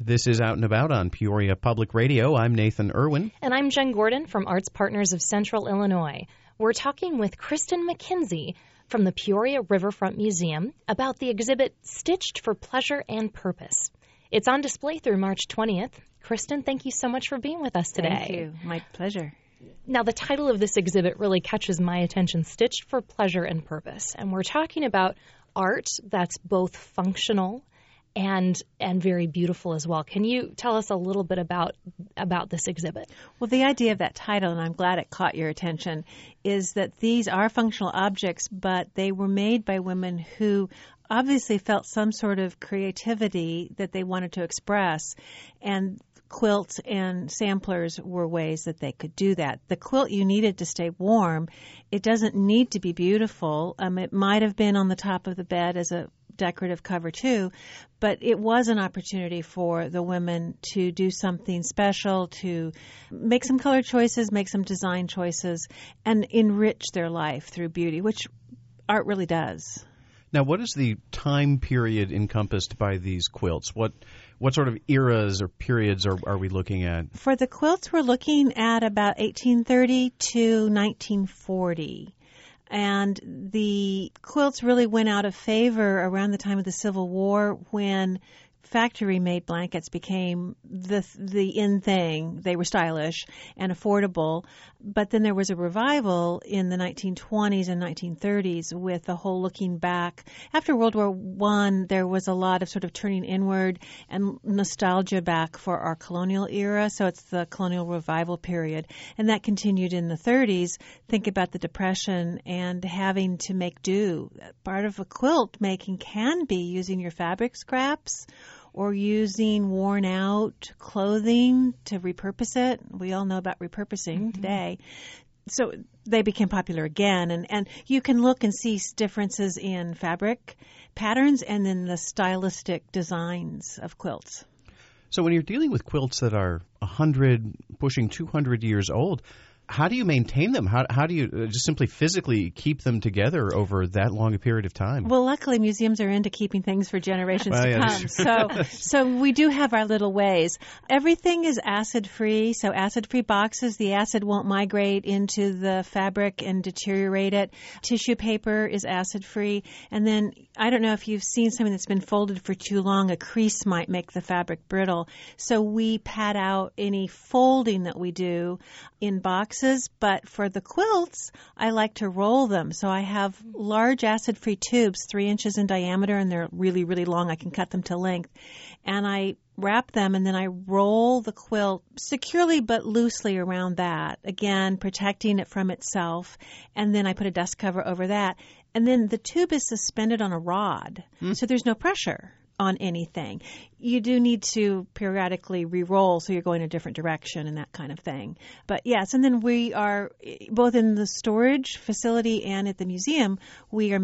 This is Out and About on Peoria Public Radio. I'm Nathan Irwin. And I'm Jen Gordon from Arts Partners of Central Illinois. We're talking with Kristen McKenzie from the Peoria Riverfront Museum about the exhibit Stitched for Pleasure and Purpose. It's on display through March 20th. Kristen, thank you so much for being with us today. Thank you. My pleasure. Now, the title of this exhibit really catches my attention, Stitched for Pleasure and Purpose. And we're talking about art that's both functional and very beautiful as well. Can you tell us a little bit about this exhibit? Well, the idea of that title, and I'm glad it caught your attention, is that these are functional objects, but they were made by women who obviously felt some sort of creativity that they wanted to express, and quilts and samplers were ways that they could do that. The quilt you needed to stay warm. It doesn't need to be beautiful. It might have been on the top of the bed as a decorative cover too, but it was an opportunity for the women to do something special, to make some color choices, make some design choices, and enrich their life through beauty, which art really does. Now, what is the time period encompassed by these quilts? What sort of eras or periods are we looking at? For the quilts, we're looking at about 1830 to 1940. And the quilts really went out of favor around the time of the Civil War when factory-made blankets became the in thing. They were stylish and affordable. But then there was a revival in the 1920s and 1930s with the whole looking back. After World War I, there was a lot of sort of turning inward and nostalgia back for our colonial era. So it's the colonial revival period. And that continued in the 30s. Think about the Depression and having to make do. Part of a quilt making can be using your fabric scraps or using worn-out clothing to repurpose it. We all know about repurposing today. So they became popular again. And you can look and see differences in fabric patterns and then the stylistic designs of quilts. So when you're dealing with quilts that are 100, pushing 200 years old, how do you maintain them? How do you just simply physically keep them together over that long a period of time? Well, luckily, museums are into keeping things for generations to come. So we do have our little ways. Everything is acid-free, so acid-free boxes. The acid won't migrate into the fabric and deteriorate it. Tissue paper is acid-free. And then, I don't know if you've seen something that's been folded for too long. A crease might make the fabric brittle. So we pad out any folding that we do in boxes. But for the quilts, I like to roll them. So I have large acid-free tubes, 3 inches in diameter, and they're really, really long. I can cut them to length. And I wrap them, and then I roll the quilt securely but loosely around that, again, protecting it from itself. And then I put a dust cover over that. And then the tube is suspended on a rod, so there's no pressure on anything. You do need to periodically re-roll so you're going a different direction and that kind of thing. But yes, and then we are, both in the storage facility and at the museum, we're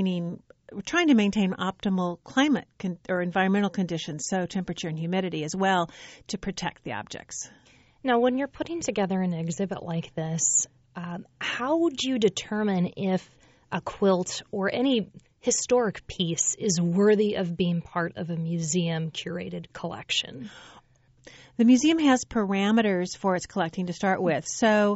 trying to maintain optimal climate or environmental conditions, so temperature and humidity as well, to protect the objects. Now, when you're putting together an exhibit like this, how would you determine if a quilt or any historic piece is worthy of being part of a museum-curated collection? The museum has parameters for its collecting to start with. So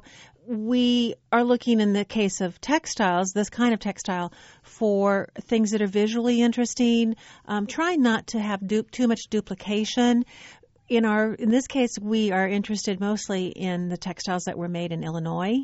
we are looking, in the case of textiles, this kind of textile, for things that are visually interesting, trying not to have too much duplication. In this case, we are interested mostly in the textiles that were made in Illinois.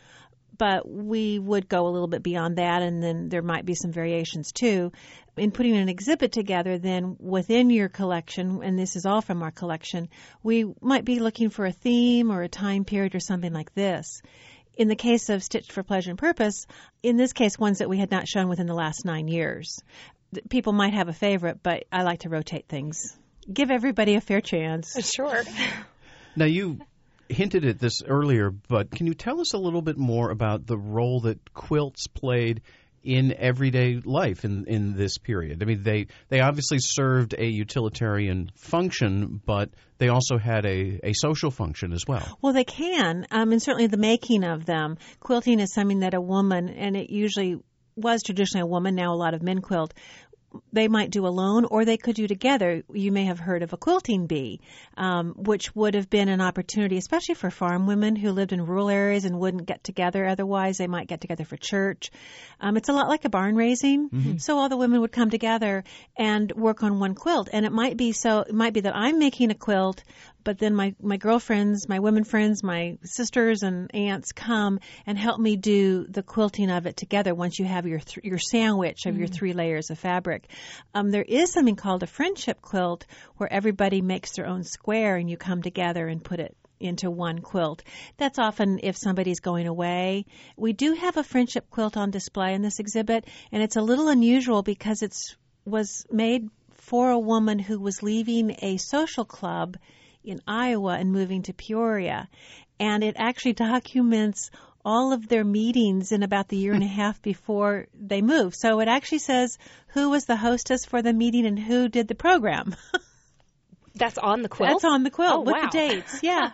But we would go a little bit beyond that, and then there might be some variations too. In putting an exhibit together, then within your collection, and this is all from our collection, we might be looking for a theme or a time period or something like this. In the case of Stitched for Pleasure and Purpose, in this case, ones that we had not shown within the last 9 years. People might have a favorite, but I like to rotate things. Give everybody a fair chance. Sure. Now, you hinted at this earlier, but can you tell us a little bit more about the role that quilts played in everyday life in this period? I mean, they obviously served a utilitarian function, but they also had a social function as well. Well, they can, and certainly the making of them. Quilting is something that a woman, and it usually was traditionally a woman, now a lot of men quilt, they might do alone, or they could do together. You may have heard of a quilting bee, which would have been an opportunity, especially for farm women who lived in rural areas and wouldn't get together otherwise. They might get together for church. It's a lot like a barn raising. Mm-hmm. So all the women would come together and work on one quilt. And it might be that I'm making a quilt, but then my girlfriends, my women friends, my sisters and aunts come and help me do the quilting of it together once you have your sandwich of your 3 layers of fabric. There is something called a friendship quilt where everybody makes their own square and you come together and put it into one quilt. That's often if somebody's going away. We do have a friendship quilt on display in this exhibit, and it's a little unusual because it was made for a woman who was leaving a social club in Iowa and moving to Peoria. And it actually documents all of their meetings in about the year and a half before they moved. So it actually says who was the hostess for the meeting and who did the program. That's on the quilt? That's on the quilt with wow. the dates, yeah.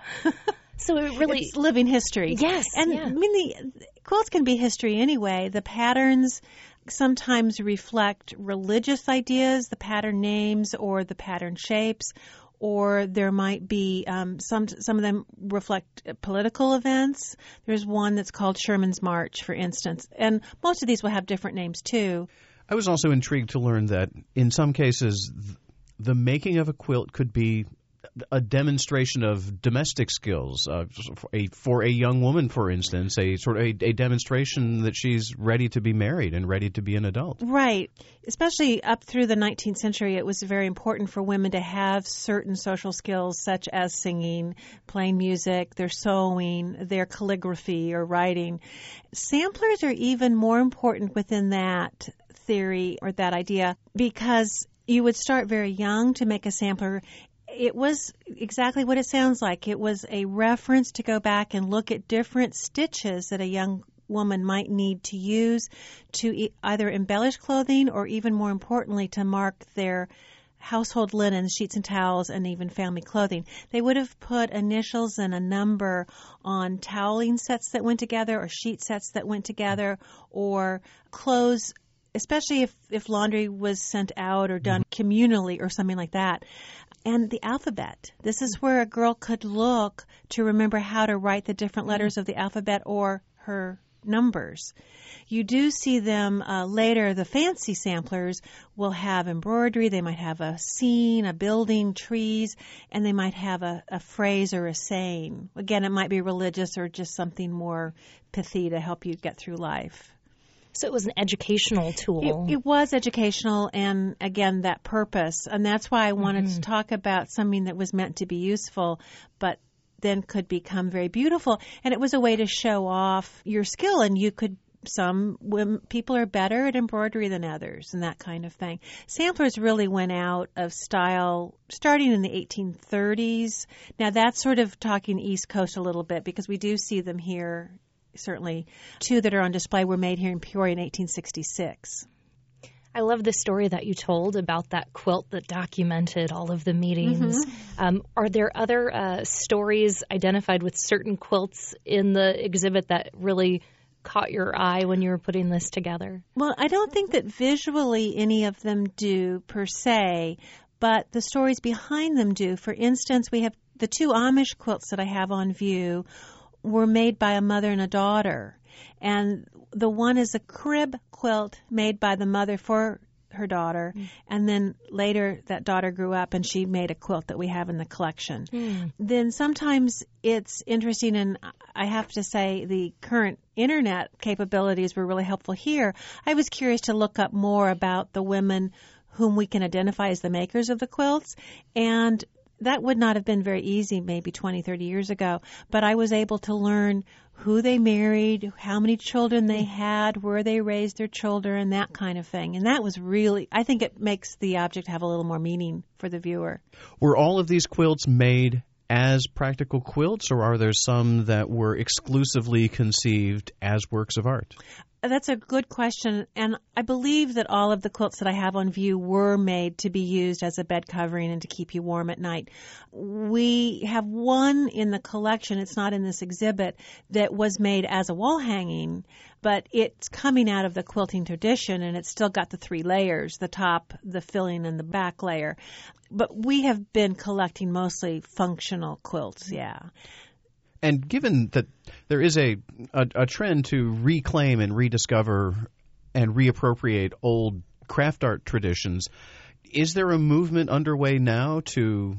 So it really... It's living history. Yes. And yeah. I mean, the quilts can be history anyway. The patterns sometimes reflect religious ideas, the pattern names or the pattern shapes, or there might be some of them reflect political events. There's one that's called Sherman's March, for instance, and most of these will have different names too. I was also intrigued to learn that in some cases the making of a quilt could be a demonstration of domestic skills for a young woman, for instance, a demonstration that she's ready to be married and ready to be an adult. Right. Especially up through the 19th century, it was very important for women to have certain social skills such as singing, playing music, their sewing, their calligraphy or writing. Samplers are even more important within that theory or that idea because you would start very young to make a sampler. It was exactly what it sounds like. It was a reference to go back and look at different stitches that a young woman might need to use to either embellish clothing or, even more importantly, to mark their household linens, sheets and towels, and even family clothing. They would have put initials and a number on toweling sets that went together or sheet sets that went together or clothes, especially if laundry was sent out or done communally or something like that. And the alphabet. This is where a girl could look to remember how to write the different letters of the alphabet or her numbers. You do see them later. The fancy samplers will have embroidery. They might have a scene, a building, trees, and they might have a phrase or a saying. Again, it might be religious or just something more pithy to help you get through life. So it was an educational tool. It was educational, and again, that purpose. And that's why I wanted to talk about something that was meant to be useful, but then could become very beautiful. And it was a way to show off your skill, and you could, people are better at embroidery than others and that kind of thing. Samplers really went out of style starting in the 1830s. Now that's sort of talking East Coast a little bit because we do see them here. Certainly, 2 that are on display were made here in Peoria in 1866. I love the story that you told about that quilt that documented all of the meetings. Are there other stories identified with certain quilts in the exhibit that really caught your eye when you were putting this together? Well, I don't think that visually any of them do per se, but the stories behind them do. For instance, we have the 2 Amish quilts that I have on view were made by a mother and a daughter. And the one is a crib quilt made by the mother for her daughter. And then later that daughter grew up and she made a quilt that we have in the collection. Then sometimes it's interesting, and I have to say the current internet capabilities were really helpful here. I was curious to look up more about the women whom we can identify as the makers of the quilts, and that would not have been very easy maybe 20, 30 years ago, but I was able to learn who they married, how many children they had, where they raised their children, that kind of thing. And that was really, I think it makes the object have a little more meaning for the viewer. Were all of these quilts made as practical quilts, or are there some that were exclusively conceived as works of art? That's a good question, and I believe that all of the quilts that I have on view were made to be used as a bed covering and to keep you warm at night. We have one in the collection, it's not in this exhibit, that was made as a wall hanging, but it's coming out of the quilting tradition, and it's still got the 3 layers, the top, the filling, and the back layer. But we have been collecting mostly functional quilts, yeah. And given that there is a trend to reclaim and rediscover and reappropriate old craft art traditions, is there a movement underway now to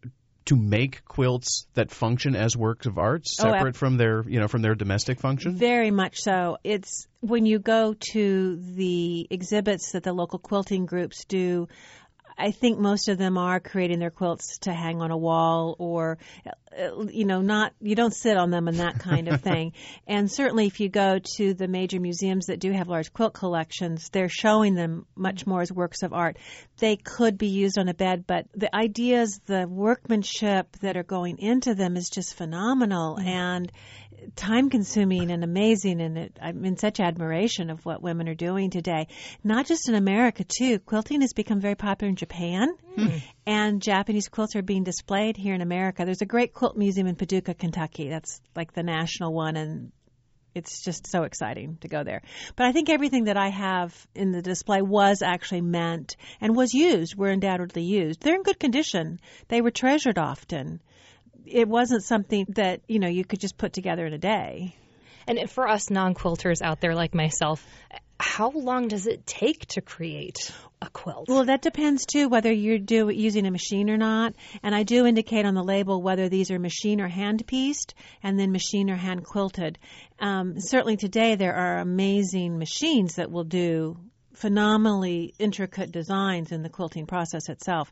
make quilts that function as works of art, separate from their domestic function? Very much so. It's when you go to the exhibits that the local quilting groups do, I think most of them are creating their quilts to hang on a wall or, you don't sit on them and that kind of thing. And certainly if you go to the major museums that do have large quilt collections, they're showing them much more as works of art. They could be used on a bed, but the ideas, the workmanship that are going into them is just phenomenal and time-consuming and amazing, and I'm in such admiration of what women are doing today. Not just in America, too. Quilting has become very popular in Japan, and Japanese quilts are being displayed here in America. There's a great quilt museum in Paducah, Kentucky. That's like the national one, and it's just so exciting to go there. But I think everything that I have in the display was actually meant and was used, were undoubtedly used. They're in good condition. They were treasured often. It wasn't something that, you could just put together in a day. And for us non-quilters out there like myself, how long does it take to create a quilt? Well, that depends, too, whether you're using a machine or not. And I do indicate on the label whether these are machine or hand-pieced, and then machine or hand-quilted. Certainly today there are amazing machines that will do phenomenally intricate designs in the quilting process itself.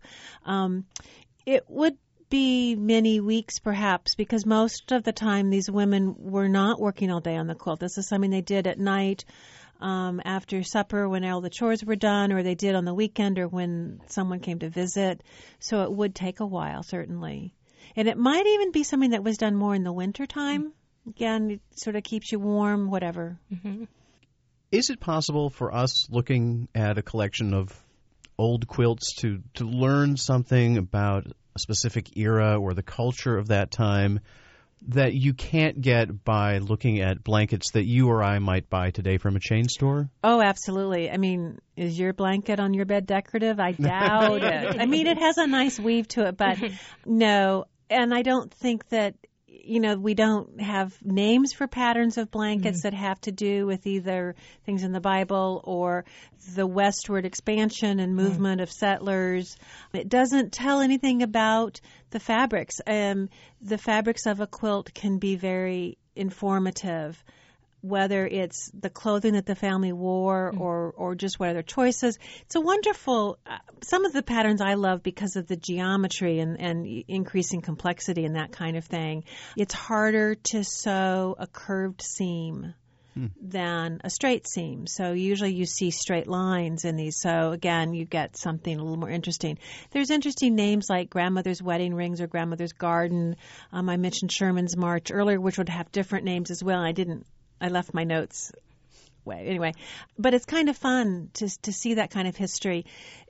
It would be many weeks perhaps, because most of the time these women were not working all day on the quilt. This is something they did at night after supper when all the chores were done, or they did on the weekend or when someone came to visit. So it would take a while, certainly. And it might even be something that was done more in the winter time. Again, it sort of keeps you warm, whatever. Mm-hmm. Is it possible for us, looking at a collection of old quilts, to learn something about a specific era or the culture of that time that you can't get by looking at blankets that you or I might buy today from a chain store? Oh, absolutely. I mean, is your blanket on your bed decorative? I doubt it. I mean, it has a nice weave to it, but no. And I don't think that, we don't have names for patterns of blankets that have to do with either things in the Bible or the westward expansion and movement of settlers. It doesn't tell anything about the fabrics. The fabrics of a quilt can be very informative, whether it's the clothing that the family wore or just what other choices. It's a wonderful, some of the patterns I love because of the geometry and increasing complexity and that kind of thing. It's harder to sew a curved seam than a straight seam. So usually you see straight lines in these. So again, you get something a little more interesting. There's interesting names like Grandmother's Wedding Rings or Grandmother's Garden. I mentioned Sherman's March earlier, which would have different names as well. I left my notes away. Anyway, but it's kind of fun to see that kind of history.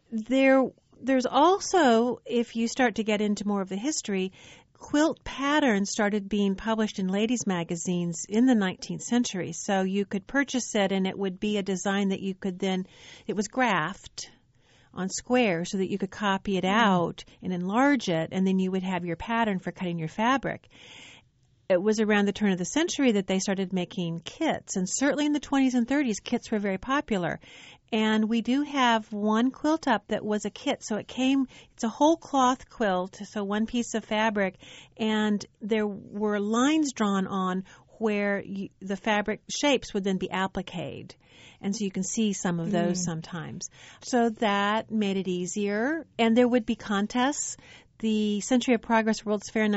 There's also, if you start to get into more of the history, quilt patterns started being published in ladies' magazines in the 19th century. So you could purchase it, and it would be a design that you could then, it was graphed on square so that you could copy it out and enlarge it, and then you would have your pattern for cutting your fabric. It was around the turn of the century that they started making kits, and certainly in the 20s and 30s, kits were very popular. And we do have one quilt up that was a kit. So it's a whole cloth quilt, so one piece of fabric, and there were lines drawn on where the fabric shapes would then be appliqued. And so you can see some of those sometimes. So that made it easier. And there would be contests. The Century of Progress World's Fair in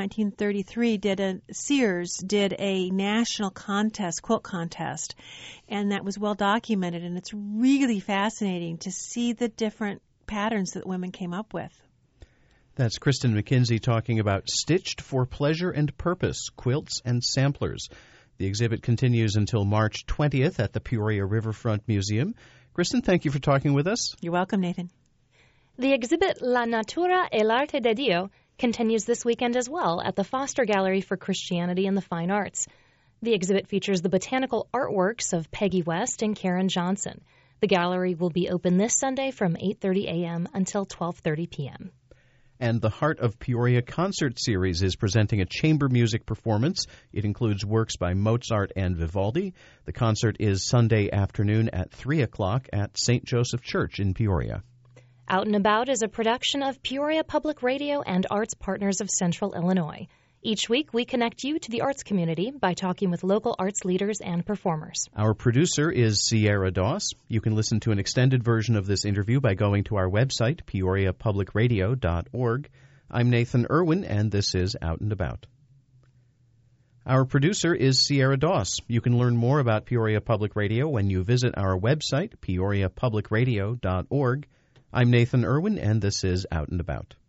1933 Sears did a national contest, quilt contest, and that was well documented, and it's really fascinating to see the different patterns that women came up with. That's Kristen McKenzie talking about Stitched for Pleasure and Purpose, Quilts and Samplers. The exhibit continues until March 20th at the Peoria Riverfront Museum. Kristen, thank you for talking with us. You're welcome, Nathan. The exhibit La Natura e l'Arte de Dio continues this weekend as well at the Foster Gallery for Christianity and the Fine Arts. The exhibit features the botanical artworks of Peggy West and Karen Johnson. The gallery will be open this Sunday from 8:30 a.m. until 12:30 p.m. And the Heart of Peoria concert series is presenting a chamber music performance. It includes works by Mozart and Vivaldi. The concert is Sunday afternoon at 3 o'clock at St. Joseph Church in Peoria. Out and About is a production of Peoria Public Radio and Arts Partners of Central Illinois. Each week, we connect you to the arts community by talking with local arts leaders and performers. Our producer is Sierra Doss. You can listen to an extended version of this interview by going to our website, peoriapublicradio.org. I'm Nathan Irwin, and this is Out and About. Our producer is Sierra Doss. You can learn more about Peoria Public Radio when you visit our website, peoriapublicradio.org. I'm Nathan Irwin, and this is Out and About.